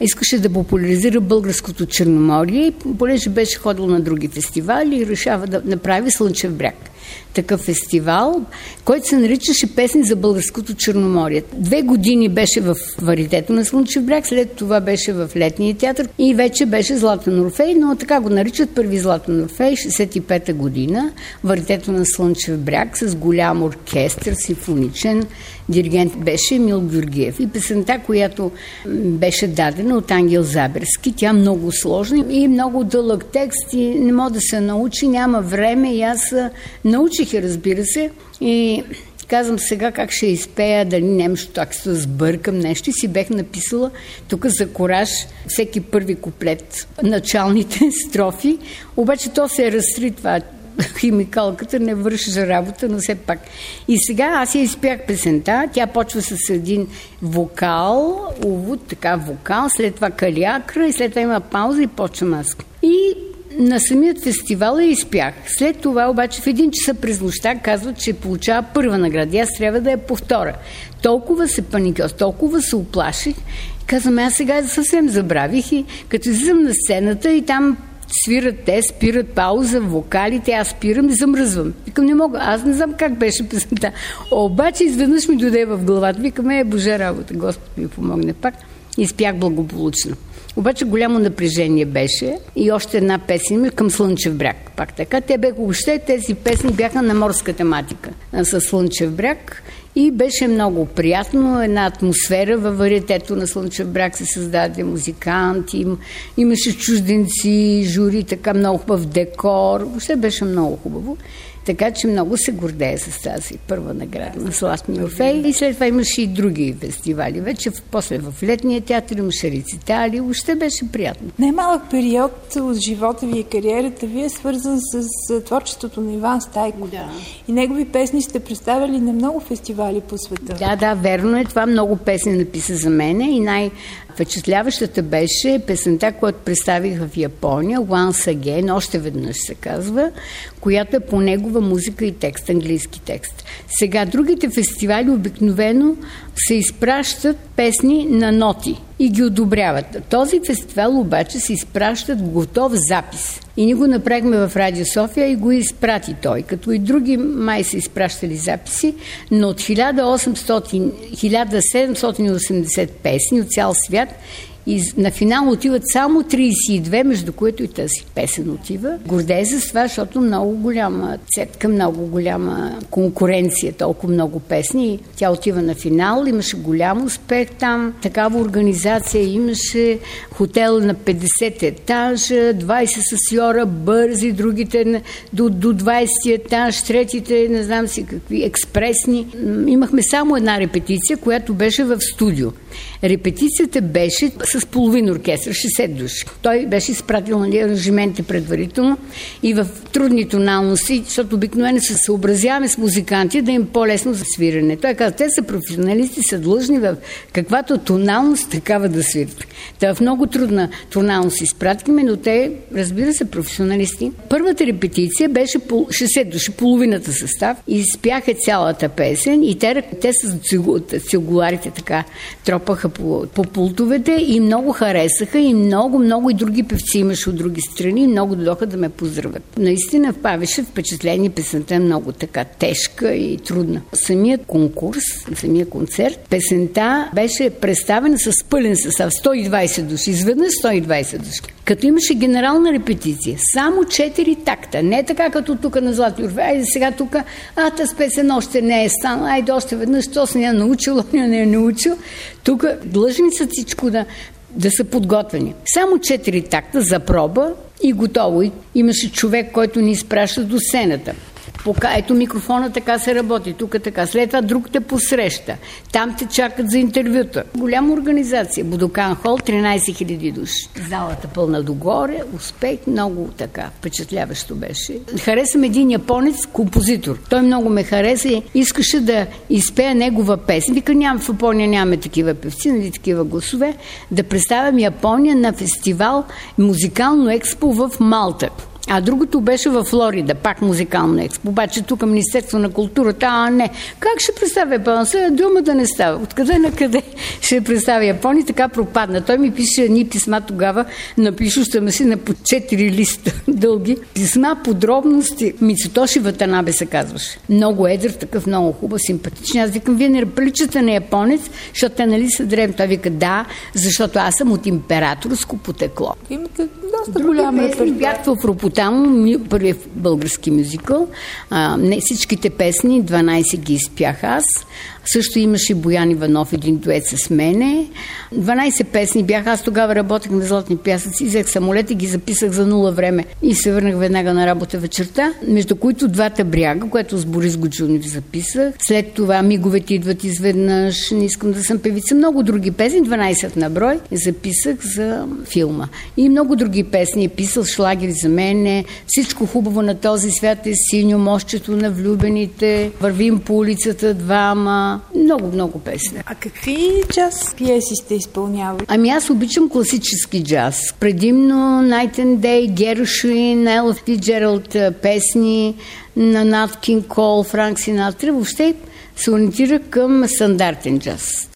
искаше да популяризира българското Черноморие, понеже беше ходил на други фестивали и решава да направи Слънчев бряг. Такъв фестивал, който се наричаше Песни за българското Черноморие. 2 години беше в варитето на Слънчев бряг, след това беше в Летния театър и вече беше Златен Орфей, но така го наричат първи Златен Орфей, 65-та година, варитето на Слънчев бряг с голям оркестър, симфоничен, диригент беше Емил Георгиев. И песента, която беше дадена от Ангел Заберски, тя много сложна и много дълъг текст и не мога да се научи, няма време и аз научих я, разбира се, и казвам сега как ще изпея, дали нещо так се сбъркам нещо и си бех написала тук за кораж всеки първи куплет, началните строфи, обаче то се разстри това. Химикалката не върши работа, но все пак. И сега аз я изпях песента, тя почва с един вокал, увод, така вокал, след това калиакра и след това има пауза и почвам аз. И на самият фестивал я изпях. След това обаче в 1 часа през нощта казват, че получава първа награда. Аз трябва да я повторя. Толкова се паникьос, толкова се уплаших. Казвам, аз сега съвсем забравих и като излизам на сцената и там свират те, спират пауза, вокалите, аз спирам и замръзвам. Викам, не мога, аз не знам как беше песента. Обаче изведнъж ми дойде в главата. Викам, боже работа, Господ ми помогне пак. И спях благополучно. Обаче голямо напрежение беше и още една песен към Слънчев бряг. Пак така, те бяха въобще, тези песни бяха на морска тематика със Слънчев бряг и беше много приятно, една атмосфера във вариетето на Слънчев бряг се създаде музиканти, имаше чужденци, жури, така много хубав декор, въобще беше много хубаво. Така че много се гордея с тази първа награда на Златен Орфей. И след това имаше и други фестивали. Вече после в Летния театър имаше рецитали. Въобще беше приятно. Най-малък период от живота ви и кариерата ви е свързан с творчеството на Иван Стайков. Да. И негови песни сте представили на много фестивали по света. Да, верно е. Това много песни написа за мене и най-впечатляващата беше песента, която представих в Япония, Once Again, още веднъж се казва, която е по негова музика и текст, английски текст. Сега другите фестивали обикновено се изпращат песни на ноти и ги одобряват. Този фестивал обаче се изпращат готов запис. И ние го направихме в Радио София и го изпрати той. Като и други май са изпращали записи, но от 1780 песни от цял свят и на финал отиват само 32, между които и тази песен отива. Гордея се с това, защото много голяма цетка, много голяма конкуренция, толкова много песни. Тя отива на финал, имаше голям успех там, такава организация, имаше хотел на 50 етажа, 20 сасьора бързи, другите до 20 етаж, третите, не знам си какви, експресни. Имахме само една репетиция, която беше в студио. Репетицията беше с половин оркестър, 60 души. Той беше изпратил аранжиментите предварително и в трудни тоналности, защото обикновено се съобразяваме с музиканти да им по-лесно за свирене. Той каза, те са професионалисти, са длъжни в каквато тоналност такава да свират. Та в много трудна тоналност изпратихме, но те, разбира се, професионалисти. Първата репетиция беше 60 души, половината състав и спяха цялата песен и те с цигуларите така тропаха по пултовете и много харесаха и много и други певци имаше от други страни и много дойдоха да ме поздравят. Наистина впаваше впечатление, песента е много така тежка и трудна. Самият конкурс, самият концерт, песента беше представена с пълен състав, 120 души, изведнъж 120 души. Като имаше генерална репетиция, само 4 такта, не така като тук на Златен Орфей, айде сега тук, тази песен още не е станала, айде още веднъж, то се не е научил, не е научил. Тук длъжни са всичко да са подготвени. Само 4 такта за проба и готово. Имаше човек, който ни изпраща до сцената. Ето микрофона така се работи, тук така. След това друг те посреща. Там те чакат за интервюта. Голяма организация. Будокан хол, 13 000 души. Залата пълна догоре, успех, много така впечатляващо беше. Харесам един японец, композитор. Той много ме хареса и искаше да изпея негова песен. Вика, в Япония нямаме такива певци, нали такива гласове. Да представям Япония на фестивал Музикално експо в Малта. А другото беше във Флорида, пак музикално експо. Обаче тук Министерство на културата, не. Как ще представя Япония? Сега дума да не става. Откъде на къде ще представя Япония? Така пропадна. Той ми пише едни писма тогава, напишуща си на по 4 листа дълги. Писма, подробности. Мицутоши Ватанабе се казваше. Много едър, такъв много хубав, симпатичен. Аз викам, вие не приличате на японец, защото те нали са древни. Той вика, да, защото аз съм от императорско потекло. Имате доста голям репертуар. Бях в Ропотамо, първият български мюзикъл. Не всичките песни, 12 ги изпях аз. Също имаше Боян Иванов, един дует с мене. 12 песни бях. Аз тогава работех на Златни пясъци, взех самолет и ги записах за 0 време. И се върнах веднага на работа вечерта, между които Двата бряга, което с Борис Гуджунов записах. След това Миговете идват изведнъж, Не искам да съм певица. Много други песни, 12 на брой, записах за филма. И много други песни е писал, шлагери за мене. Всичко хубаво на този свят е синьо, Мощчето на влюбените, Вървим по улицата двама. Много песни. А какви джаз пиеси сте изпълнявали? Ами аз обичам класически джаз. Предимно Night and Day, Гершуин, Елла Фицджералд песни на Нат Кинг Кол, Франк Синатра. Въобще се ориентира към стандартен джаз.